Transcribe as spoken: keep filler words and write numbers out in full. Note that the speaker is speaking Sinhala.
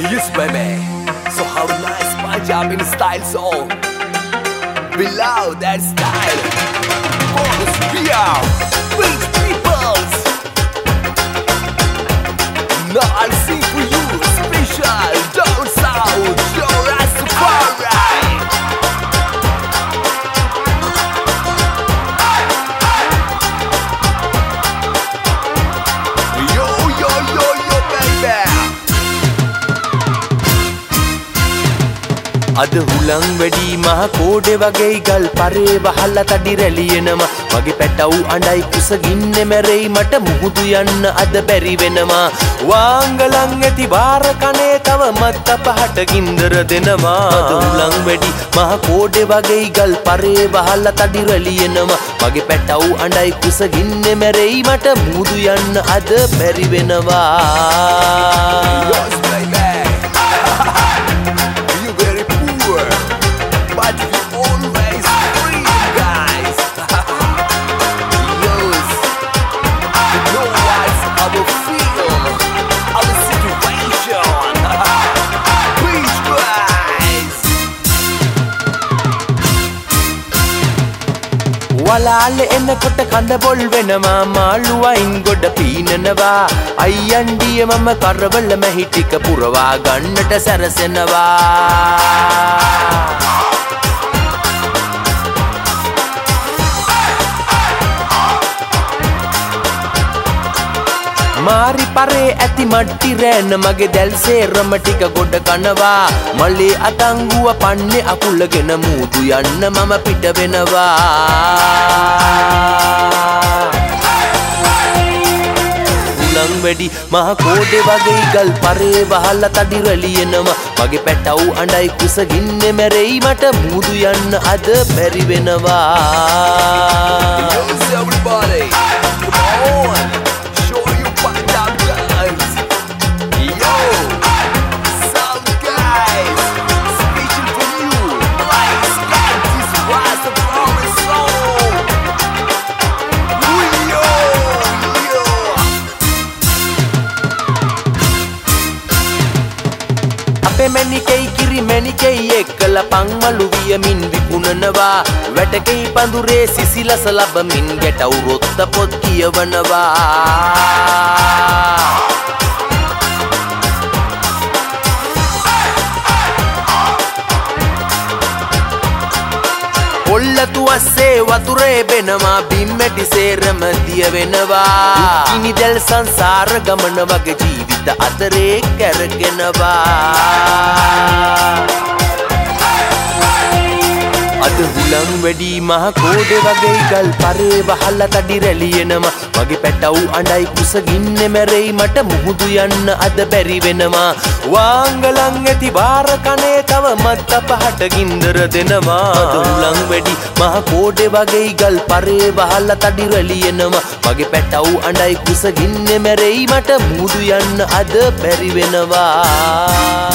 Yes, baby. So how nice Punjabi style song. We love that style. Cause we are rich peoples. Now I'll sing for you special down south, your Rastafari. Yo, yo, yo, yo, baby. අද හුලං වැඩි මහ කෝඩේ වගේ ගල් පරේ වහලා තඩි රැලියෙනවා මගේ පැටව් අඬයි කුසගින්නේ මැරෙයි මට මුහුදු යන්න අද බැරි වෙනවා වාංගලන් ඇති වාර කනේ තව මත්ත පහට ගින්දර දෙනවා අද හුලං වැඩි මහ කෝඩේ වගේ ගල් පරේ වහලා තඩි රැලියෙනවා මගේ පැටව් අඬයි කුසගින්නේ මැරෙයි මට මුහුදු යන්න අද බැරි වෙනවා But we always free, guys. Yes, you know what's our feel, our situation. Please, guys. Walale එනකොට කඳ බොල් වෙනවා මාළුවයින් ගොඩ පීනනවා අයියන්ඩිය මම කරවල මැහි ටික පුරවා ගන්නට සැරසෙනවා මාරි පරේ ඇති මට්ටි රෑන මගේ දැල් සේරම ටික ගොඩ කනවා මලේ අතංගුව පන්නේ අකුලගෙන මූදු යන්න මම පිට වෙනවා හුලං වැඩි මහ කෝඩේ වගේ ගල් පරේ වහලා තඩි රැලියෙනවා මගේ පැටව් අඬයි කුසගින්නේ මැරෙයි මට මූදු යන්න අද බැරි වෙනවා Yes, everybody. Come on. මැනිකයි කිරි මැනිකයි එක්කල පංවලු වියමින් විකුණනවා වැටකයි පඳුරේ සිසිලස ලබමින් ගැටව් රොත්ත පොත් කියවනවා කොල්ලතු අස්සේ වතුරේ බෙනවා බිම්මැටි සේරම දිය වෙනවා ඉනි දැල් සංසාර ගමන වගේ ජීවිත අතරේ කැරගෙනවා අද හුලං වැඩි මහ කෝඩේ වගේ ගල් පරේ වහලා තඩි රැලියෙනවා මගේ පැටව් අඬයි කුසගින්නේ මැරෙයි මට මුහුදු යන්න අද බැරි වෙනවා වාංගලන් ඇති වාර කනේ තව මත්ත පහට ගින්දර දෙනවා අද හුලං වැඩි මහ කෝඩේ වගේ ගල් පරේ වහලා තඩි රැලියෙනවා මගේ පැටව් අඬයි කුසගින්නේ මැරෙයි මට මුහුදු යන්න අද බැරි වෙනවා